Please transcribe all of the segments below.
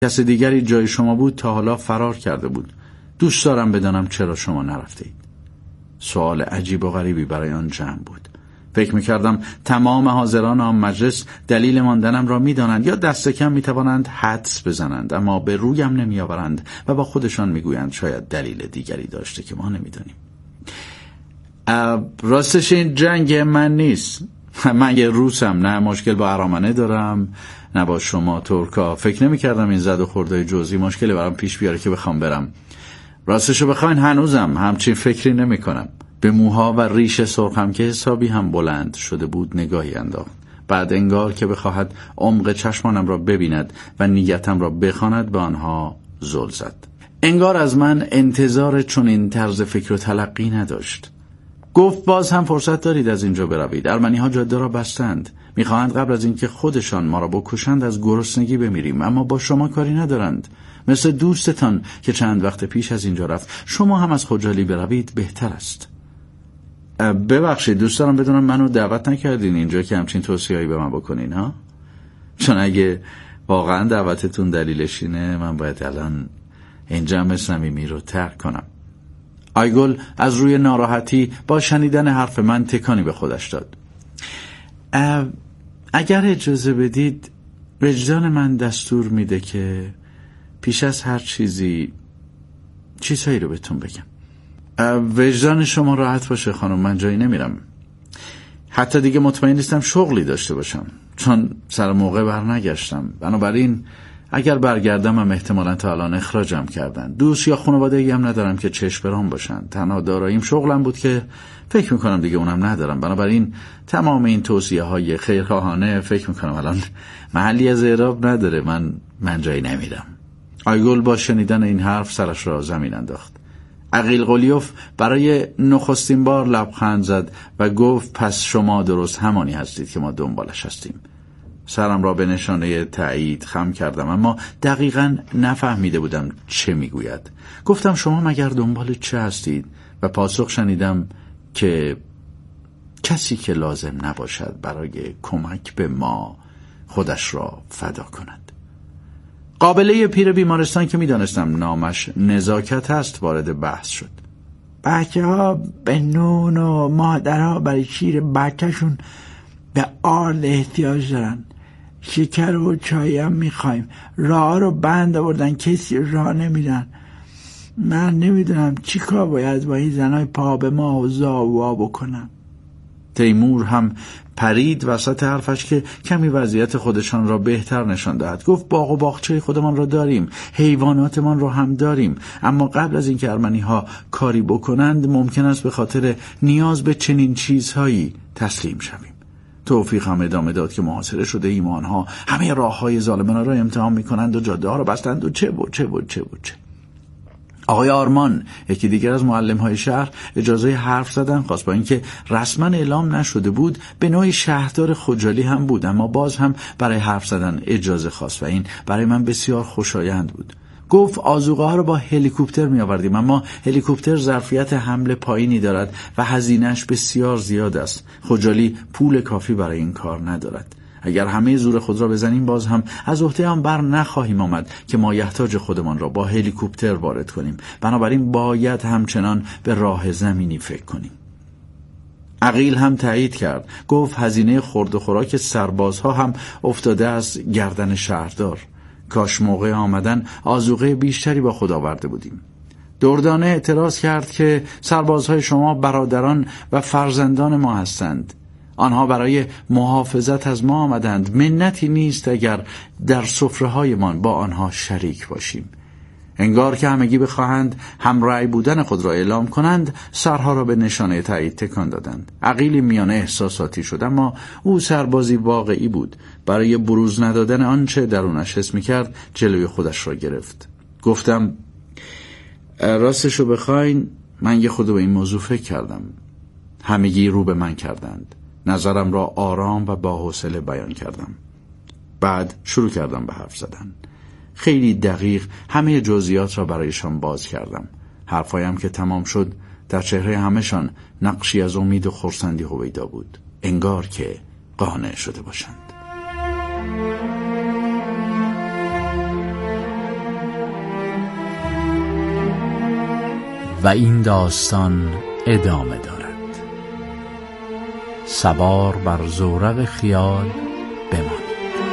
کس دیگری جای شما بود تا حالا فرار کرده بود. دوست دارم بدانم چرا شما نرفتید. سوال عجیب و غریبی برای آن جمع بود. فکر می‌کردم تمام حاضران آن مجلس دلیل ماندنم را می‌دانند یا دست کم می‌توانند حدس بزنند، اما به رویم نمی‌آورند و با خودشان می‌گویند شاید دلیل دیگری داشته که ما نمی‌دانیم. راستش این جنگ من نیست. من یه روسم، نه مشکل با ارامنه دارم نه با شما ترکا. فکر نمی‌کردم این زد و خوردهای جزئی مشکلی برام پیش بیاره که بخوام برم. راستشو بخواین هنوزم همچین فکری نمی‌کنم. به موها و ریش سرخم که حسابی هم بلند شده بود نگاهی انداخت. بعد انگار که بخواهد عمق چشمانم را ببیند و نیتم را بخواند به آنها زل زد. انگار از من انتظار چنین طرز فکر و تلقی نداشت. گفت باز هم فرصت دارید از اینجا بروید. ارمنی‌ها جاده را بستند. می‌خواهند قبل از اینکه خودشان ما را بکشند از گرسنگی بمیریم، اما با شما کاری ندارند. مثل دوستتان که چند وقت پیش از اینجا رفت. شما هم از خجالی بروید بهتر است. ببخشید دوست دارم بدونم منو دعوت نکردین اینجا که همچین توصیه‌ای به من بکنین ها؟ چون اگه واقعا دعوتتون دلیلش اینه من باید الان این جمع صمیمی رو ترک کنم. آیگل از روی ناراحتی با شنیدن حرف من تکانی به خودش داد. اگر اجازه بدید وجدان من دستور میده که پیش از هر چیزهایی رو بهتون بگم. وجدان شما راحت باشه خانم، من جایی نمیرم. حتی دیگه مطمئن نیستم شغلی داشته باشم چون سر موقع برنگشتم. بنابراین اگر برگردم هم احتمالاً تا الان اخراجم کردن. دوست یا خانواده‌ای هم ندارم که چشم برام باشن. تنها داراییم شغلم بود که فکر میکنم دیگه اونم ندارم. بنابراین تمام این توصیه‌های خیرخواهانه فکر میکنم الان محلی از اعراب نداره. من جایی نمیرم. آیگل با شنیدن این حرف سرش را زمین انداخت. عقیل قلیوف برای نخستین بار لبخند زد و گفت پس شما درست همانی هستید که ما دنبالش هستیم. سرم را به نشانه تایید خم کردم اما دقیقاً نفهمیده بودم چه میگوید. گفتم شما مگر دنبال چه هستید؟ و پاسخ شنیدم که کسی که لازم نباشد برای کمک به ما خودش را فدا کند. قابله پیر بیمارستان که میدانستم نامش نزاکت است وارد بحث شد. بچه ها به نون و مادرها برای شیر بچهشون به آرد احتیاج دارن. شکر و چای هم میخوایم. راه رو بند آوردن، کسی راه نمیدن. من نمیدونم چی کار باید با این زنای پا به ما و زاوا بکنم. تیمور هم پرید وسط حرفش که کمی وضعیت خودشان را بهتر نشان دهد. گفت باغ و باغچه خودمان را داریم، حیواناتمان را هم داریم، اما قبل از اینکه ارمنی‌ها کاری بکنند ممکن است به خاطر نیاز به چنین چیزهایی تسلیم شویم. توفیق هم ادامه داد که محاصره شده ایمانها همه راههای ظالمانه را امتحان می‌کنند و جاده‌ها را بستند و چه. آقای آرمان، یکی دیگر از معلم‌های شهر، اجازه حرف زدن خواست. با اینکه رسما اعلام نشده بود به نوعی شهردار خجالی هم بود، اما باز هم برای حرف زدن اجازه خواست و این برای من بسیار خوشایند بود. گفت آذوقه ها رو با هلیکوپتر می آوردیم، اما هلیکوپتر ظرفیت حمل پایینی دارد و هزینه‌اش بسیار زیاد است. خجالی پول کافی برای این کار ندارد. اگر همه زور خود را بزنیم باز هم از عهده آن بر نخواهیم آمد که مایحتاج خودمان را با هلیکوپتر وارد کنیم. بنابراین باید همچنان به راه زمینی فکر کنیم. عقیل هم تایید کرد. گفت هزینه خورد و خوراک سربازها هم افتاده از گردن شهردار. کاش موقع آمدن آذوقه بیشتری با خود آورده بودیم. دردانه اعتراض کرد که سربازهای شما برادران و فرزندان ما هستند. آنها برای محافظت از ما آمدند. منتی نیست اگر در سفره‌هایمان با آنها شریک باشیم. انگار که همگی بخواهند همرأی بودن خود را اعلام کنند، سرها را به نشانه تایید تکان دادند. عقیلی میانه احساساتی شد، اما او سربازی واقعی بود. برای بروز ندادن آنچه درونش حس می‌کرد جلوی خودش را گرفت. گفتم راستشو بخواین من یه خود به این موضوع فکر کردم. همگی رو به من کردند. نظرم را آرام و با حوصله بیان کردم. بعد شروع کردم به حرف زدن. خیلی دقیق همه جزئیات را برایشان باز کردم. حرفایم که تمام شد در چهره همه‌شان نقشی از امید و خرسندی هویدا بود. انگار که قانع شده باشند. و این داستان ادامه دارد. سوار بر زورق خیال بمان.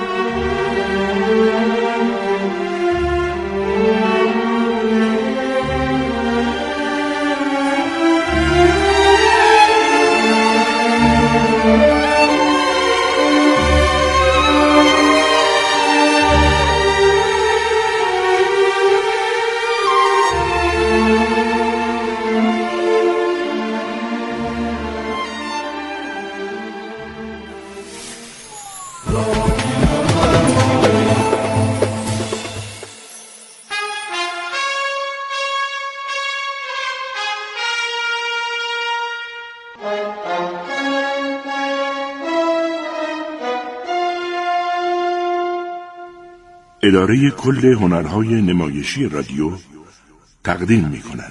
اداره کل هنرهای نمایشی رادیو تقدیم می‌کند.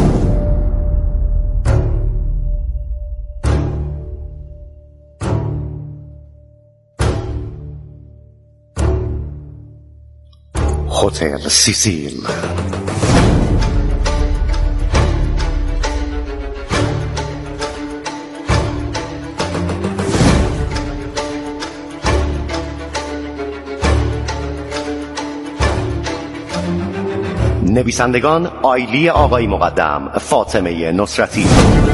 هتل سیسیل. نویسندگان آیلی آقای مقدم، فاطمه نصرتی.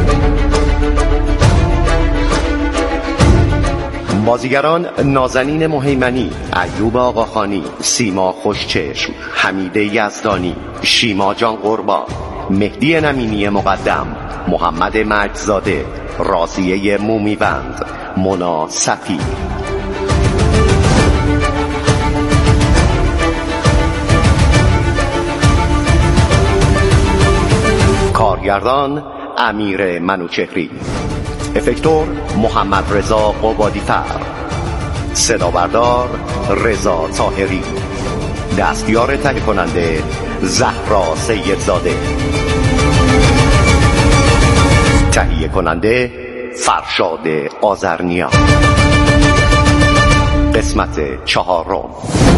بازیگران نازنین مهیمنی، ایوب آقاخانی، سیما خوشچشم، حمیده یزدانی، شیما جان قربان، مهدی نمینی مقدم، محمد مجدزاده، راضیه مومیوند، مونا صفی. کارگردان امیر منوچهری، افکتور محمد رضا قبادی‌فر، صدا بردار رضا طاهری، دستیار تهیه کننده زهرا سیدزاده، تهیه کننده فرشاد آذرنیا. قسمت 4.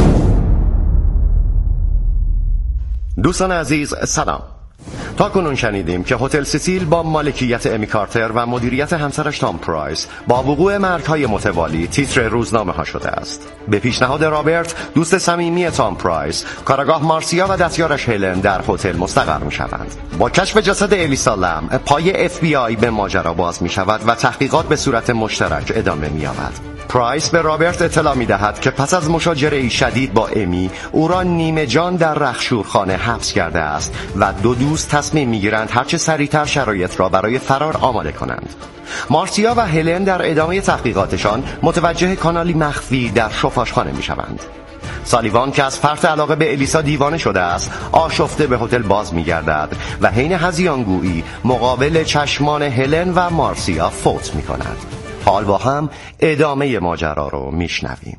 دوستان عزیز سلام. تا کنون شنیدیم که هتل سیسیل با مالکیت امی کارتر و مدیریت همسرش تام پرایس با وقوع مرگ‌های متوالی تیتر روزنامه ها شده است. به پیشنهاد رابرت، دوست صمیمی تام پرایس، کاراگاه مارسیا و دستیارش هلن در هتل مستقر می‌شوند. با کشف جسد الیسا لم، پای FBI به ماجرا باز می‌شود و تحقیقات به صورت مشترک ادامه می‌یابد. پرایس به رابرت اطلاع می‌دهد که پس از مشاجره‌ای شدید با امی، او را نیمه جان در رخشورخانه حبس کرده است و دو دوست تصمیم می‌گیرند هرچه سریعتر شرایط را برای فرار آماده کنند. مارسیا و هلن در ادامه تحقیقاتشان متوجه کانالی مخفی در شفاشخانه می‌شوند. سالیوان که از فرط علاقه به الیسا دیوانه شده است، آشفته به هتل باز می‌گردد و حین هذیانگویی مقابل چشمان هلن و مارسیا فوت می‌کند. حال با هم ادامه ماجرا رو میشنویم.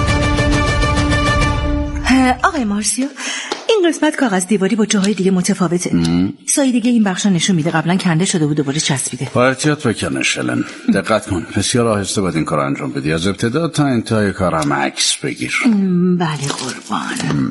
آقای مارسیا، این قسمت کاغذ دیواری با جاهای دیگه متفاوته. سایه دیگه این بخشا نشون میده قبلا کنده شده بود دوباره چسبیده. با احتیاط بکنش هلن. دقت کن، بسیار آهسته باید این کار انجام بدی. از ابتدا تا انتهای کارم عکس بگیر. بله قربان.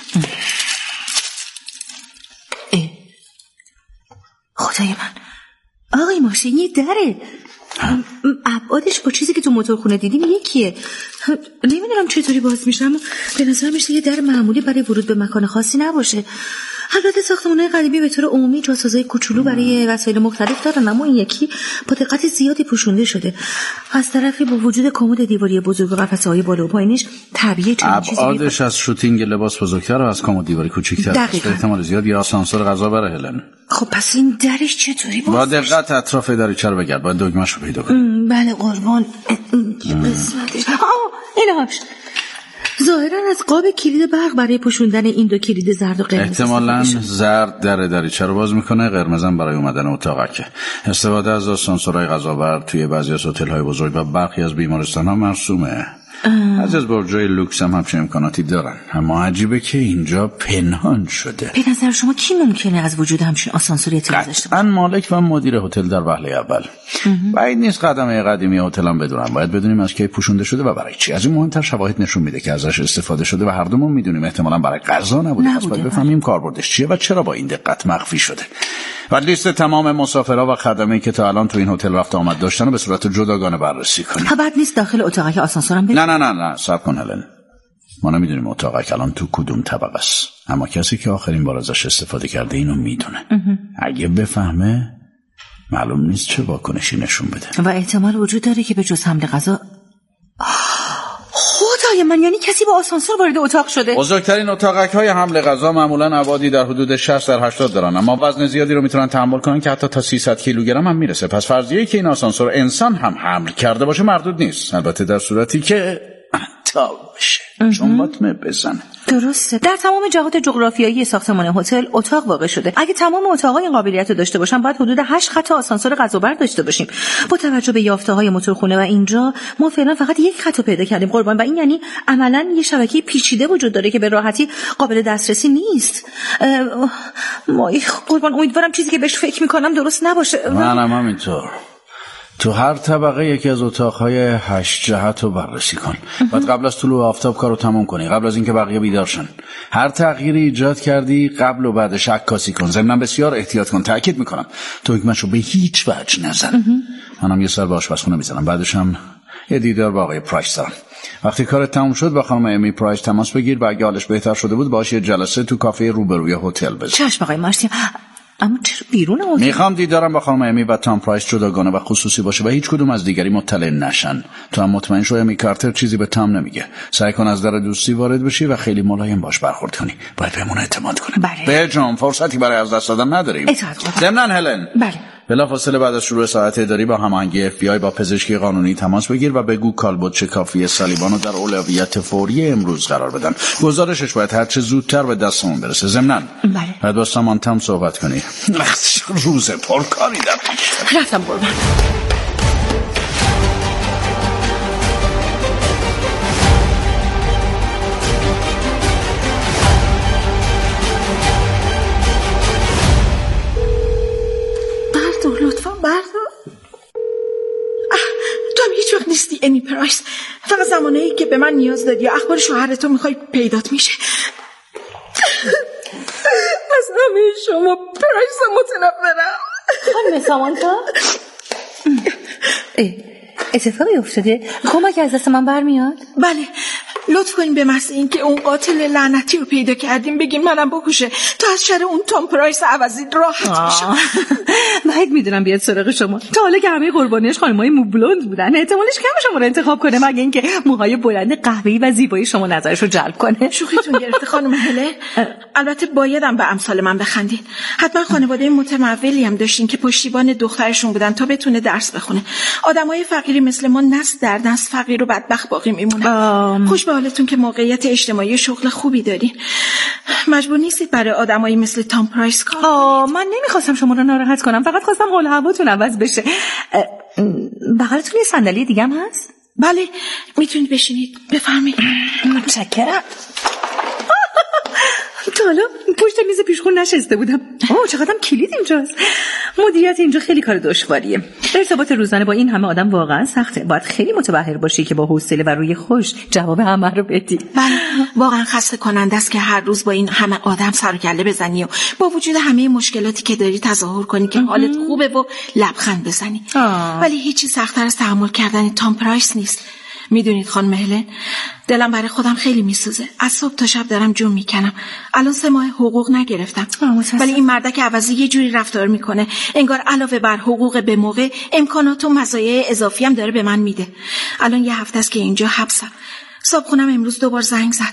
خدای من، آقای مارسیا یه دره. ابعادش با چیزی که تو موتورخونه دیدیم یکیه. نمیدونم چطوری باز میشه، اما به نظر میشه یه در معمولی برای ورود به مکان خاصی نباشه. البته ساختمان‌های قدیمی به طور عمومی جاسازهای کوچولو برای وسایل مختلف دارن، اما این یکی با دقت زیادی پوشونده شده. از طرفی با وجود کمد دیواری بزرگ و قفسه‌های بالا و پایینش طبیعیه چنین چیزی. ابعادش از شوتینگ لباس بزرگتر و از کمد دیواری کوچیک‌تر است. احتمال زیاد یا آسانسور غذا بره هلن. خب پس این درش چطوری باز؟ با دقت اطراف دریچه رو بگرد، باید دکمه‌شو پیدا کنی. بله قربان. ایناش ظاهرا از قاب کلید برق برای پوشوندن این دو کلید زرد و قرمز. احتمالاً زرد دریچه رو باز میکنه، قرمزم برای اومدن اتاقکه. استفاده از آسانسورهای غذاور توی بعضی از هتل‌های بزرگ و برخی از بیمارستان‌ها مرسومه. از برجای لوکس هم همچین امکاناتی دارن، اما عجیبه که اینجا پنهان شده. به نظر شما کی ممکنه از وجود همچین آسانسوری اطلاع داشته باشه؟ مالک و مدیر هتل در وهله اول. بعید نیست قدمه قدیمی هتل هم بدونن. باید بدونیم از کی پوشونده شده و برای چی. از این مهمتر شواهد نشون میده که ازش استفاده شده و هر دومون میدونیم احتمالاً برای غذا نبوده. پس باید بفهمیم کاربردش چیه و چرا با این دقت مخفی شده. و لیست تمام مسافرها و خدمه‌ای که تا الان تو این هتل رفت آمد داشتن رو به صورت جداگانه بررسی کنی. بعد نیست داخل اتاقک آسانسورم بریم؟ نه صبر کن هلن. ما نمیدونیم اتاقک الان تو کدوم طبقه است، اما کسی که آخرین بار ازش استفاده کرده اینو میدونه. اگه بفهمه معلوم نیست چه واکنشی نشون بده. و احتمال وجود داره که به جز حمل غذا خدای من، یعنی کسی با آسانسور وارد اتاق شده. بزرگترین اتاقک‌های حمل غذا معمولاً ابعادی در حدود 60 در 80 دارن، اما وزن زیادی رو میتونن تحمل کنن که حتی تا 300 کیلوگرم هم میرسه. پس فرضیه‌ای که این آسانسور انسان هم حمل کرده باشه مردود نیست، البته در صورتی که تا بشه چون باطمه بزنه. درسته. در تمام جهات جغرافیایی ساختمان هتل اتاق واقع شده. اگه تمام اتاق‌ها این قابلیت رو داشته باشن باید حدود 8 خط آسانسور غذابر داشته باشیم. با توجه به یافته‌های موتورخونه و اینجا ما فعلا فقط یک خط پیدا کردیم قربان، و این یعنی عملاً یه شبکه پیچیده وجود داره که به راحتی قابل دسترسی نیست. ما قربان امیدوارم چیزی که بهش فکر می‌کنم درست نباشه. منم همینطور. تو هر طبقه یکی از اتاقهای 8 جهت رو بررسی کن. بعد قبل از طلوع آفتاب کارو تمام کنی، قبل از اینکه بقیه بیدار شن. هر تغییری ایجاد کردی قبل و بعدش عکاسی کن. ضمن بسیار احتیاط کن. تاکید میکنم تهمتشو به هیچ وجه نزن. منم یه سر به آشپزخونه میزنم، بعدش هم یه دیدار با آقای پرایس دارم. وقتی کارت تموم شد با خانم امی پرایس تماس بگیر و اگه حالش بهتر شده بود باهاش یه جلسه تو کافه روبروی هتل بزن. چشم آقای مارسی. اما چرا بیرون هتل؟ میخوام دیدارم با خانم امی و تام پرایس جداگانه و خصوصی باشه و هیچ کدوم از دیگری مطلع نشن. تو هم مطمئن شو امی کارتر چیزی به تام نمیگه. سعی کن از در دوستی وارد بشی و خیلی ملایم باش برخورد کنی. باید بهمون اعتماد کنی. به جام فرصتی برای از دست دادن نداریم. ضمن هلن. بله. بلافاصله بعد از شروع ساعت اداری با هماهنگی FBI با پزشکی قانونی تماس بگیر و بگو کالبد کافی سالیوانو در اولویت فوری امروز قرار بدن. گزارشش باید هر چه زودتر به دستمون برسه. ضمناً باید با سامانتا صحبت کنی. روز پرکاری در پیش. رفتم قربان. لطفا بردار. تو هم هیچ وقت نیستی امی پرایس، فقط زمانه‌ای که به من نیاز داری یا اخبار شوهرتو میخوای پیدات میشه. از همه شما پرایس متنفرم. خانم سامانتا اتفاقی افتاده؟ کمک از دست من برمیاد؟ بله، لطف کنیم به محض این که اون قاتل لعنتی رو پیدا کردیم بگیم منم بکشه تا از شر اون تام پرایس عوضی راحت بشم. باید میدونم بیاد سراغ شما. تا حالا که همه قربانیش خانمای مو بلوند بودن احتمالش کم شما رو انتخاب کنه مگه اینکه موهای بلند قهوه‌ای و زیبایی شما نظرش رو جلب کنه. شوخیتون گرفته خانم هله. البته بایدم به امثال من بخندین. حتما خانواده متمولی هم داشتین که پشتیبان دخترشون بودن تا بتونه درس بخونه. آدمای فقیری مثل ما نسل در نسل فقیر و بدبخت باقی میمونن. خوش به حالتون که موقعیت اجتماعی شغل خوبی دارین. مجبور نیستید برای آدمایی مثل تام پرایس کار کنید. من نمیخواستم شما رو ناراحت کنم، فقط خواستم حال هواتون عوض بشه. بغلتون یه صندلی دیگه هم هست؟ بله، میتونید بشینید. بفرمایید. متشکرم. تا حالا پشت میز پیشخون نشسته بودم. چقدرم کلید اینجاست. مدیریت اینجا خیلی کار دشواریه. ارتباط روزانه با این همه آدم واقعا سخته. باید خیلی متبحر باشی که با حوصله و روی خوش جواب همه رو بدی. بله، واقعا خسته کننده است که هر روز با این همه آدم سر و کله بزنی و با وجود همه مشکلاتی که داری تظاهر کنی که حالت خوبه و لبخند بزنی. ولی هیچی سخت‌تر از تحمل کردن تام پرایس نیست. میدونید خانم هلن، دلم برای خودم خیلی میسوزه. از صبح تا شب دارم جون میکنم. الان 3 ماه حقوق نگرفتم. ولی این مردک عوضی یه جوری رفتار میکنه انگار علاوه بر حقوق به موقع امکانات و مزایای اضافی هم داره به من میده. الان یه هفته است که اینجا حبسم. صاحبخونم امروز 2 بار زنگ زد.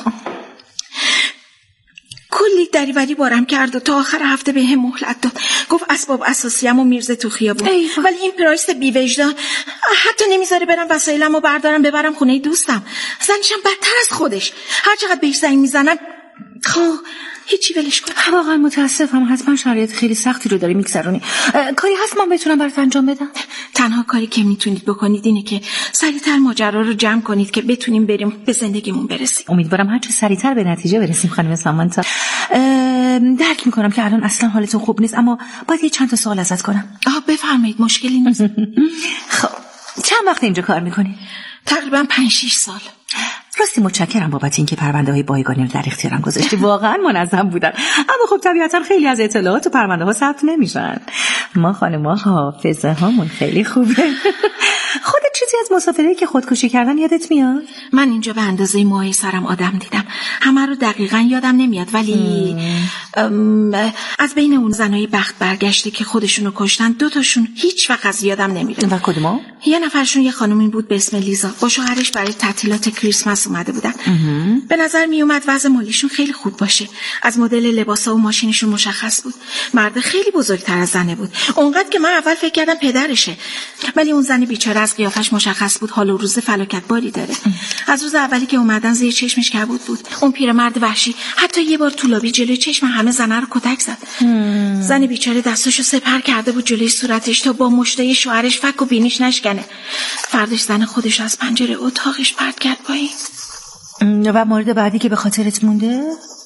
کلی دریوری بارم کرد و تا آخر هفته به هم مهلت داد. گفت اسباب اساسیمو میرزه تو خیابون. ولی این پرایس بی‌وجدان حتی نمیذاره برم وسایلمو بردارم ببرم خونه دوستم. زنشم بدتر از خودش. هر چقدر بهش زنگ میزنن هیچی ولش کن. واقعا متاسفم. حتما شرایط خیلی سختی رو داری میگذرونی. کاری هست من بتونم برات انجام بدم؟ تنها کاری که میتونید بکنید اینه که سریعتر ماجرا رو جمع کنید که بتونیم بریم به زندگیمون برسیم. امیدوارم هر چه سریعتر به نتیجه برسیم خانم سامانتا. درک میکنم که الان اصلا حالتون خوب نیست، اما باید یه چند تا سوال ازت کنم. بفرمایید، مشکلی نیست. خب چند وقت اینجا کار میکنی؟ تقریبا 5-6 سال. راستی متشکرم بابت اینکه پرونده‌های بایگانی رو در اختیارم گذاشتی. واقعا منظم بودن. اما خب طبیعتا خیلی از اطلاعات تو پرونده‌ها ثبت نمیشن. ما خانم‌ها حافظه هامون خیلی خوبه. خودت چیزی از مسافره‌ای که خودکشی کردن یادت میاد؟ من اینجا به اندازه موهای سرم آدم دیدم. همه رو دقیقاً یادم نمیاد، ولی از بین اون زنای بخت برگشته که خودشونو کشتن 2 تاشون هیچ وقت از یادم نمیره. و کدوما؟ یه نفرشون یه خانومی بود به اسم لیزا. با شوهرش برای تعطیلات کریسمس اومده بودن. به نظر می اومد وضع مالیشون خیلی خوب باشه. از مدل لباسا و ماشینشون مشخص بود. مرد خیلی بزرگتر از زنه بود. اونقدر که من اول فکر کردم پدرشه. ولی اون زن بیچاره از قیافش مشخص بود حال و روز فلاکت باری داره. از روز اولی که اومدن زیر چشمش کبود بود. اون پیرمرد وحشی حتی یه بار تو لابی جلوی چشم همه زنا رو کتک زد. زن بیچاره دستاشو سپر کرده بود جلوی صورتش تا با مشتای شوهرش فک و بینیش نشکنه. فرداش زن خودش از پنجره اتاقش پرت کرد پایین. و مورد بعدی که به خاطرت مونده؟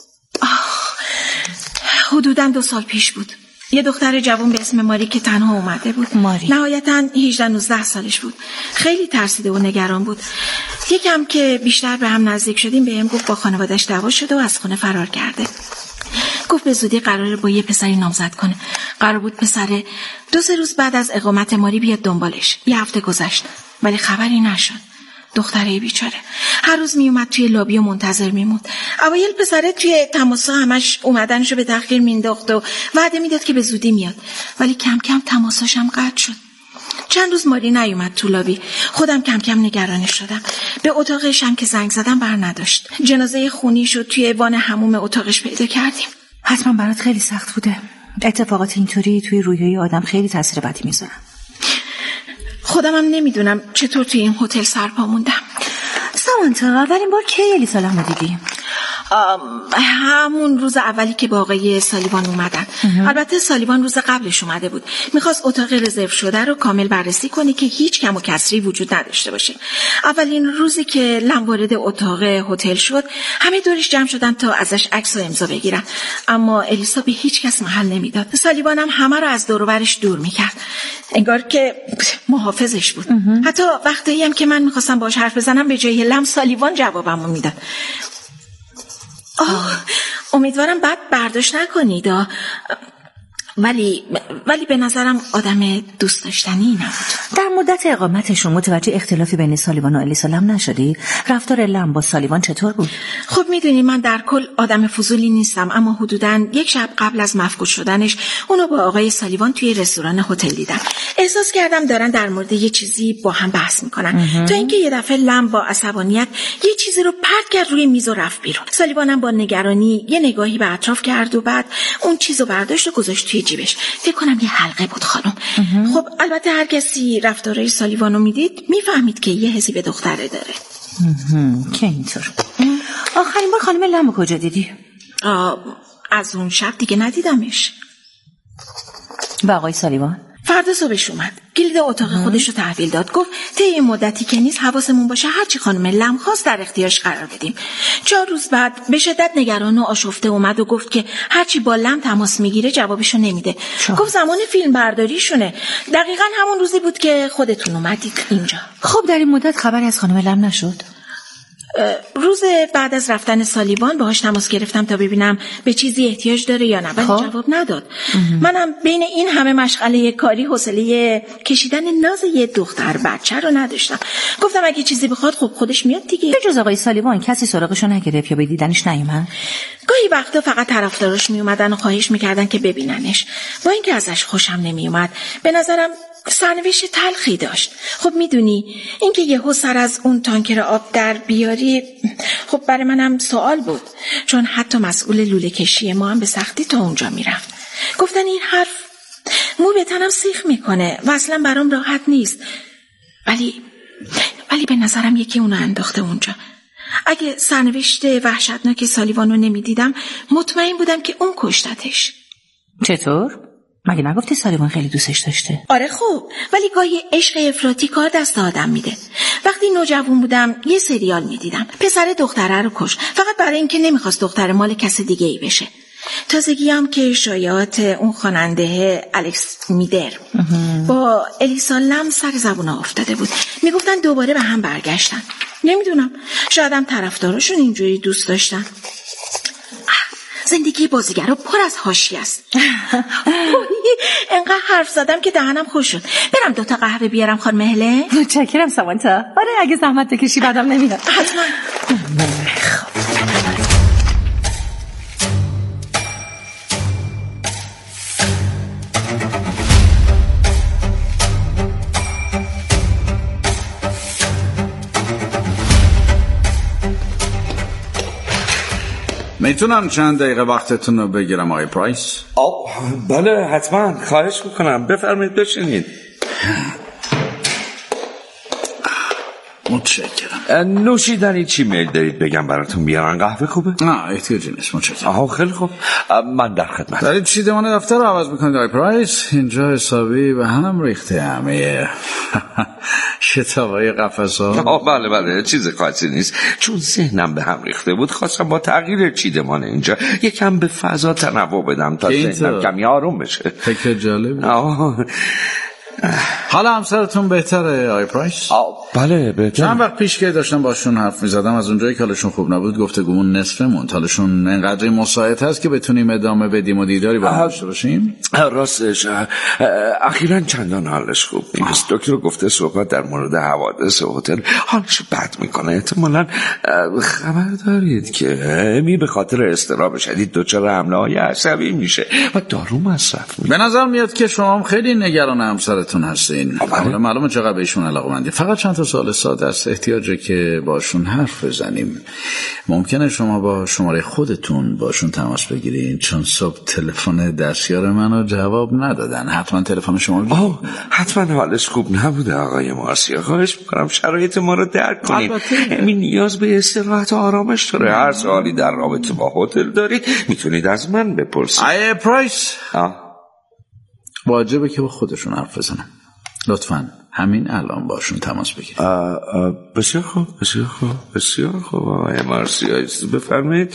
حدوداً 2 سال پیش بود. یه دختر جوان به اسم ماری که تنها اومده بود. ماری نهایتاً 18-19 سالش بود. خیلی ترسیده و نگران بود. یکم که بیشتر به هم نزدیک شدیم بهم گفت با خانواده‌اش دعوا شده و از خونه فرار کرده. گفت به زودی قراره با یه پسری نامزد کنه. قرار بود پسر 2-3 روز بعد از اقامت ماری بیاد دنبالش. یه هفته گذشت ولی خبری نشد. دختره بیچاره هر روز می اومد توی لابی و منتظر میموند. اوایل پسره توی تماسا همش اومدنشو به تأخیر مینداخت و وعده میداد که به زودی میاد، ولی کم کم تماساش هم قطع شد. چند روز ماری نیومد تو لابی. خودم کم کم نگرانش شدم. به اتاقش هم که زنگ زدم بر نداشت. جنازه خونیشو توی ایوان حموم اتاقش پیدا کردیم. حتما برات خیلی سخت بوده. اتفاقات اینطوری توی روحیه آدم خیلی تاثیر بدی میذارن. خودم هم نمیدونم چطور توی این هتل سرپا موندم. سامانتا اولین بار کی الیسا لمو دیدی؟ همون روز اولی که با آقای سالیوان اومدن. البته سالیوان روز قبلش اومده بود. میخواست اتاق رزرو شده رو کامل بررسی کنه که هیچ کم و کسری وجود نداشته باشه. اولین روزی که لم وارد اتاق هتل شد همه دورش جمع شدن تا ازش عکس و امضا بگیرن، اما الیسا به هیچ کس محل نمیداد. سالیوان هم همه رو از دور و برش دور میکرد، انگار که محافظش بود. حتی وقتی هم که من میخواستم باهاش حرف بزنم به جای لم سالیوان جوابمو میداد. امیدوارم بد برداشت نکنید، ولی به نظرم آدم دوست داشتنی نبود. در مدت اقامتشون متوجه اختلافی بین سالیوان و الیسا لم نشدی؟ رفتار لم با سالیوان چطور بود؟ خب میدونی من در کل آدم فضولی نیستم، اما حدوداً 1 شب قبل از مفقود شدنش اونو با آقای سالیوان توی رستوران هتل دیدم. احساس کردم دارن در مورد یه چیزی با هم بحث میکنن تا اینکه یه دفعه لم با عصبانیت یه چیزی رو پرت کرد روی میز و رفت بیرون. سالیوانم با نگرانی یه نگاهی به اطراف کرد و بعد اون چیزو برداشت و گذاشت توی جیبش. فکر کنم یه حلقه بود خانم. خب البته هر کسی رفتارهای سالیوانو میدید میفهمید که یه حسی به دختره داره. که اینطور. آخرین بار خانم لمو کجا دیدی؟ از اون شب دیگه ندیدمش. و آقای سالیوان؟ فردا صبحش اومد، کلید اتاق خودش رو تحویل داد. گفت طی این مدتی که نیست حواسمون باشه هرچی خانم لم خواست در اختیارش قرار بدیم. 4 روز بعد به شدت نگران و آشفته اومد و گفت که هرچی با لم تماس میگیره جوابشو نمیده. گفت زمان فیلم برداریشونه. دقیقاً همون روزی بود که خودتون اومدید اینجا. خب در این مدت خبری از خانم لم نشد؟ روز بعد از رفتن سالیوان باهاش تماس گرفتم تا ببینم به چیزی احتیاج داره یا نه، ولی جواب نداد. منم بین این همه مشغله کاری حوصله کشیدن ناز یه دختر بچه رو نداشتم. گفتم اگه چیزی بخواد خب خودش میاد دیگه. به جز آقای سالیوان کسی سراغشو نگرفت یا به دیدنش نیومد؟ گاهی وقتا فقط طرفداراش میومدن و خواهش میکردن که ببیننش. با اینکه ازش خوشم نمیومد، به نظرم سرنوشت تلخی داشت. خب میدونی اینکه یهو سر از اون تانکر آب در بیاری خب برای منم سوال بود، چون حتی مسئول لوله کشی ما هم به سختی تا اونجا میرفت. گفتن این حرف مو به تنم سیخ میکنه و اصلا برام راحت نیست، ولی به نظرم یکی اونو انداخته اونجا. اگه سرنوشت وحشتناک سالیوانو نمیدیدم مطمئن بودم که اون کشتتش. چطور؟ مگه نگفتی سالیوان خیلی دوستش داشته؟ آره خب، ولی گاهی عشق افراطی کار دست آدم میده. وقتی نوجوان بودم یه سریال میدیدم، پسر دختره رو کشت فقط برای اینکه نمیخواست دختر مال کس دیگه ای بشه. تازگی هم که شایعات اون خواننده الکس میدر با الیسا لم سر زبونا افتاده بود. میگفتن دوباره به هم برگشتن. نمیدونم، شاید هم طرفداراشون اینجوری دوست داشتن. زندگی بازیگرا پر از حاشیه است. انقدر حرف زدم که دهنم خوش شد. برم 2 قهوه بیارم خانم هله؟ متشکرم سامانتا. آره اگه زحمت بکشی بعدم نمیاد. حتما. میتونم چند دقیقه وقتتون رو بگیرم آقای پرایس؟ بله حتما، خواهش میکنم، بفرمایید بشینید. متشکرم. نوشیدنی چی میل دارید بگم براتون بیارن؟ قهوه خوبه؟ نه احتیاجی نیست، متشکرم. خیلی خوب، من در خدمت. دارید چیدمان دفتر رو عوض میکنید آقای پرایس؟ اینجا حسابی به هم ریخته همه شتابای قفس‌ها. بله چیز خاصی نیست، چون ذهنم به هم ریخته بود خواستم با تغییر چیدمان اینجا یکم به فضا تنوع بدم تا ذهنم کمی آروم بشه. فکر جالبی. حالا همسرتون بهتره آقای پرایس؟ بله بهتره. چند وقت پیش که داشتم باشون حرف میزدم از اونجایی که حالشون خوب نبود گفتگومون نصفه موند. حالشون انقدر مساعد هست که بتونیم ادامه بدیم و دیداری با هم داشته باشیم؟ راستش اخیراً چندان حالش خوب نیست. دکتر گفته صحبت در مورد حوادث هتل حالش بد میکنه. احتمالاً خبر دارید که امی به خاطر اضطراب شدید دچار حمله‌های عصبی میشه و دارو مصرف میکنه. به نظر میاد که شما هم خیلی نگران همسرتون هستین. حالا معلومه چقدر بهشون علاقه‌مندی. فقط چند تا سوال ساده است احتیاجه که باشون حرف بزنیم. ممکنه شما با شماره خودتون باشون تماس بگیرین؟ چون صبح تلفن دستیار منو جواب ندادن. حتما تلفن شما حتما حالش خوب نبوده آقای مارسیا. خواهش میکنم شرایط ما رو درک کنید. همین نیاز به استراحت و آرامش داره. هر سوالی در رابطه با هتل دارید میتونید از من بپرسید. آقای پرایس واجبه که با خودشون حرف بزنم. لطفاً همین الان باشون تماس بگیرید. بسیار خوب آقای مارسیا، بفرمایید.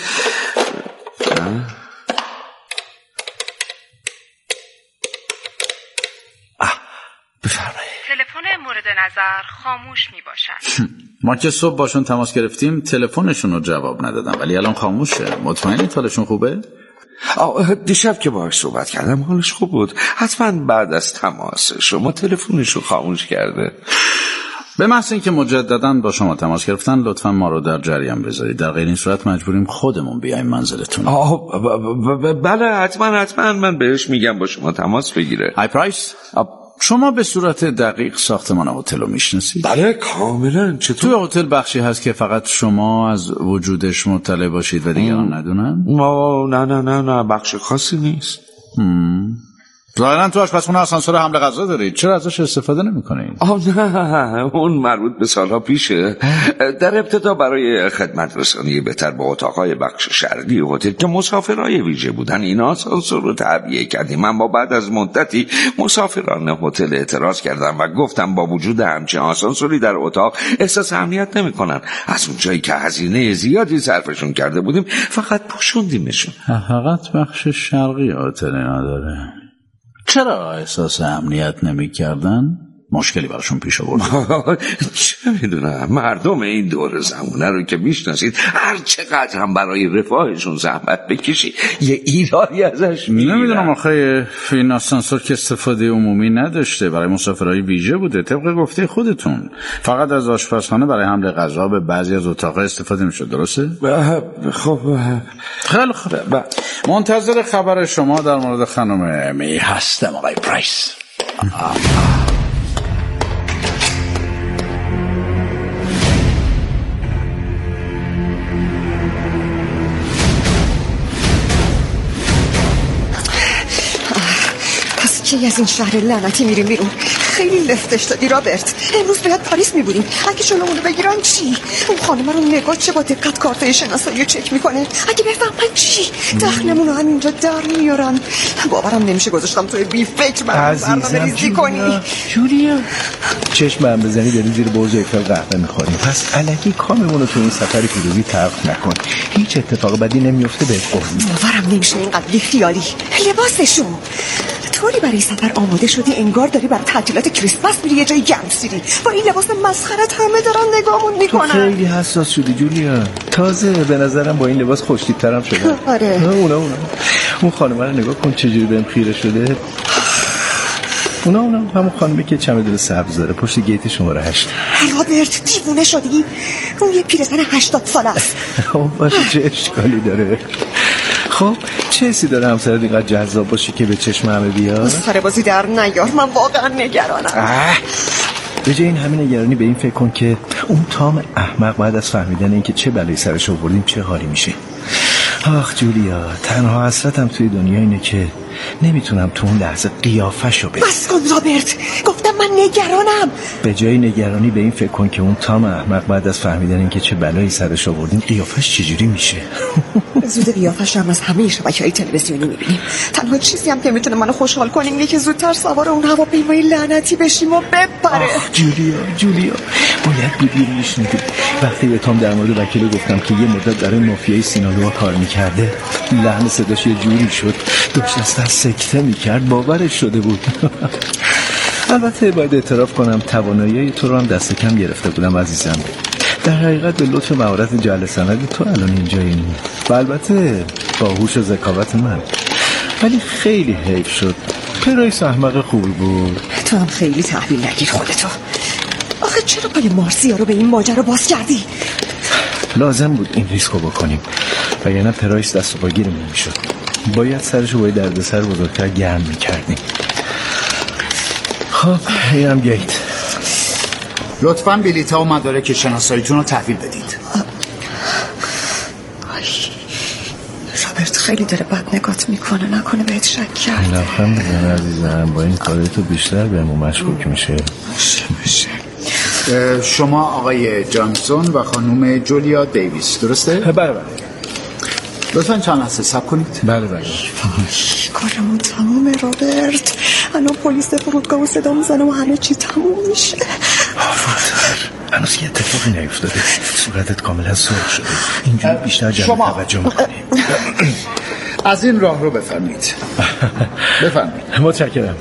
بفرمایید. تلفن مورد نظر خاموش می باشد. ما که صبح باشون تماس گرفتیم تلفنشون رو جواب ندادن ولی الان خاموشه. مطمئنید حالشون خوبه؟ دیشب که باهاش صحبت کردم حالش خوب بود. حتما بعد از تماس شما تلفنشو خاموش کرده. به محض اینکه مجددا با شما تماس گرفتن لطفا ما رو در جریان بذارید. در غیر این صورت مجبوریم خودمون بیایم منزلتون. بله حتما من بهش میگم با شما تماس بگیره. های پرایس، شما به صورت دقیق ساختمان هتل رو میشناسید؟ بله کاملا. چطور؟ توی هتل بخشی هست که فقط شما از وجودش مطلع باشید و دیگران ندونن؟ نه بخش خاصی نیست. ظاهرا تو آشپزخونه آسانسور حمل غذا دارید. چرا ازش استفاده نمی‌کنید؟ نه اون مربوط به سالها پیشه. در ابتدا برای خدمت رسانی بهتر با اتاقهای بخش شرقی هتل که مسافرای ویژه بودن این آسانسور رو تعبیه کردیم. اما بعد از مدتی مسافران هتل اعتراض کردن و گفتم با وجود همچین آسانسوری در اتاق احساس امنیت نمی‌کنن. از اونجایی که هزینه زیادی صرفشون کرده بودیم فقط پوشوندیمشون. فقط بخش شرقی هتل نداره. چرا احساس امنیت نمی کردن؟ مشکلی براشون پیش آورد؟ چه میدونم، مردم این دور زمونه رو که میشناسید هر چقدر هم برای رفاهشون زحمت بکشی یه ایرادی ازش میگیرن. نمیدونم آخه این آسانسور که استفاده عمومی نداشته، برای مسافرهای ویژه بوده. طبق گفته خودتون فقط از آشپزخانه برای حمل غذا به بعضی از اتاق‌ها استفاده میشد، درسته؟ خب خیلی خوب. منتظر خبر شما در مورد خانم امی هستم آقای پرایس. کی از این شهر لعنتی میریم بیرون. خیلی لفتش دادی رابرت. امروز باید پاریس میبودیم. اگه جلومونو بگیرن چی؟ اون خانم رو نگاه چه با دقت کارتای شناسایی رو چک میکنه. اگه بفهمن چی؟ دخلمون رو همینجا در میارن. باورم نمیشه گذاشتم توی بی فکر برنامه ریزی کنی. جولیا چشم هم بزنی داری زیر برج ایفل قهوه میخوریم. پس الکی کاممون رو تو این سفر پیروزی تلخ نکن. هیچ اتفاق بدی نمیفته بهت قول میدم. باورم نمیشه اینقدر بی خیالی. لباسشو طوری برای سفر آماده شدی انگار داری برای تعطیلات کریسمس میری یه جای گرمسیری. با این لباس مسخرت همه دارن نگاهمون میکنن. تو خیلی حساس شدی جولیا. تازه به نظرم با این لباس خوشتیپ‌ترم شده. آره اونا اون خانم رو نگاه کن چجوری بهم خیره شده. اونا همون خانمی که چمدون سبز داره پشت گیت شماره 8. رابرت دیوونه شدی؟ اون یه پیرزن 80 ساله است. باشه چه اشکالی داره؟ خب چه حسی داره همسرت اینقدر جذاب باشه که به چشم همه بیاد؟ مسخره بازی در نیار، من واقعا نگرانم. به جای این همه نگرانی به این فکر کن که اون تام احمق بعد از فهمیدن اینکه چه بلایی سرش آوردیم چه حالی میشه. آخ جولیا، تنها حسرتم توی دنیا اینه که نمیتونم تو اون لحظه قیافه‌شو ببینم. بس کن رابرت، گفتم من نگرانم. به جای نگرانی به این فکر کن که اون تام احمق بعد از فهمیدن اینکه چه بلایی سرش آوردیم قیافش چجوری میشه. زود قیافش هم از همه شبکه‌های تلویزیونی میبینیم. تنها چیزی هم که میتونه منو خوشحال کنه اینه که زودتر سوار اون هواپیمای لعنتی بشیم و بپره. جولیا باید بودی میشنیدی وقتی به تام در مورد وکیل گفتم که یه مدت برای مافیای سینالوها کار میکرده. لحن صداش یه جوری شد داشت از سکته میکرد، باورش شده بود. البته باید اعتراف کنم توانایی تو رو هم دست کم گرفته بودم عزیزم. در حقیقت به لطف مهارت جعل سند تو الان اینجایی و البته با هوش و ذکاوت من. ولی خیلی حیف شد. پرایس احمق خوبی بود. تو هم خیلی تحویل نگیر خودتو. آخه چرا پای مارسیا رو به این ماجرا باز کردی؟ لازم بود این ریسکو بکنیم وگرنه پرایس دست و پا گیرمون میشد. باید سرشو با دردسر بزرگتر گرم میکردیم. خب اینم گیت. لطفاً بلیط‌ها و مدارک شناساییتون رو تحویل بدید. رابرت خیلی داره بد نگات میکنه، نکنه بهت شک کرد. لبخند بزن عزیزم، با این کاری تو بیشتر بهمون مشکوک میشه. شما آقای جانسون و خانم جولیا دیویس درسته؟ بله. لطفاً چند لحظه صبر کنید. بله. کارمون تمومه رابرت. الان پلیس فرودگاه و صدا میزنه و همه چی تموم میشه. هنوز یه اتفاقی نیفتاده. صورتت کاملا سرخ شده. اینجوری بیشتر جلب توجه میکنی. از این راه رو بفرمایید. متشکرم.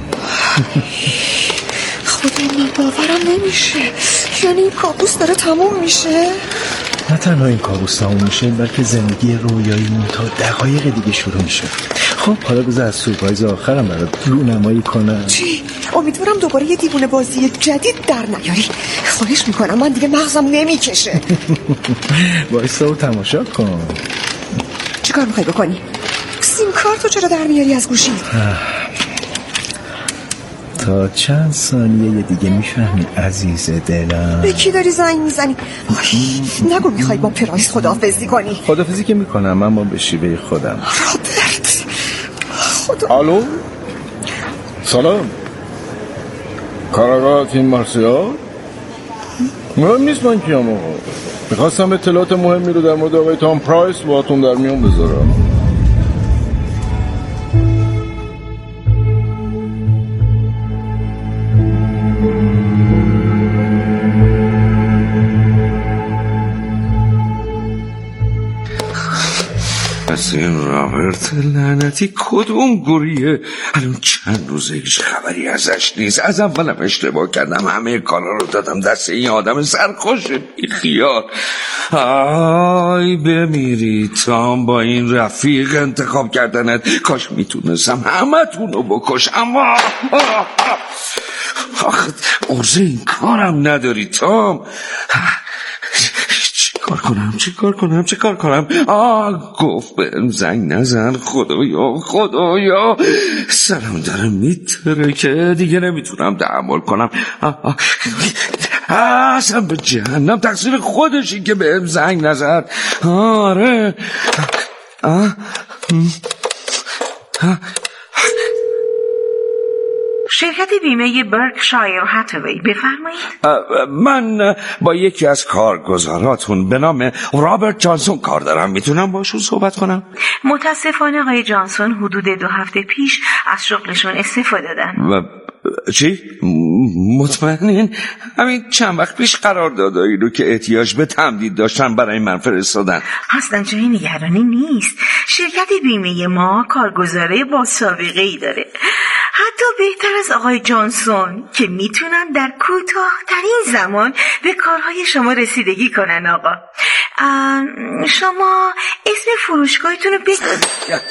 خدا من باورم نمیشه. یعنی این کابوس داره تموم میشه؟ نه تنها این کابوس تموم میشه بلکه زندگی رویاییمون تا دقایق دیگه شروع میشه. خب حالا بذار از سورپرایز آخرم برات رونمایی کنم. چی؟ امیدوارم دوباره یه دیوونه بازی جدید در نیاری. خواهش میکنم، من دیگه مغزم نمیکشه. وایسا و تماشا کن. چی کار میخوای بکنی؟ سیم کارتو چرا در میاری از گوشی؟ تا چند ثانیه دیگه میفهمی عزیز دلم. به کی داری زنگ میزنی؟ نگو میخوای با پرایس خداحافظی کنی. خداحافظی که میکنم اما به شیوه خودم. رابرت خدا. الو سلام، کاراگاه تیم مارسیا. مهم نیست من کیم آقا. میخواستم اطلاعات مهمی رو در مورد آقای تام پرایس باهاتون در میون بذارم. از این رابرت لعنتی کدوم گوریه؟ الان چند روزه هیچ خبری ازش نیست. از اولم اشتباه کردم، همه کارا رو دادم دست این آدم سرخوش بیخیال. آی بمیری تام با این رفیق انتخاب کردنت. کاش میتونستم همه تونو بکش، اما آخه عرضه این کارم نداری تام. چه کار کنم؟ گفت بهم زنگ نزن. خدایا سرم داره میتره که دیگه نمیتونم تحمل کنم. اصلا به جهنم، تقصیر خودشی که بهم زنگ نزد. آره شرکت بیمه برکشایر هاتوی، بفرمایید. من با یکی از کارگزاراتون به نام رابرت جانسون کار دارم. میتونم باشون صحبت کنم؟ متاسفانه آقای جانسون حدود 2 هفته پیش از شغلشون استعفا دادن. چی؟ مطمئنین؟ همین چند وقت پیش قراردادایی رو که احتیاج به تمدید داشتن برای من فرستادن. اصلا جای نگرانی نیست. شرکت بیمه ما کارگزاره با سابقه ای داره، حتی بهتر از آقای جانسون که میتونن در کوتاه‌ترین زمان به کارهای شما رسیدگی کنن. آقا شما اسم فروشگاهتون رو بگید.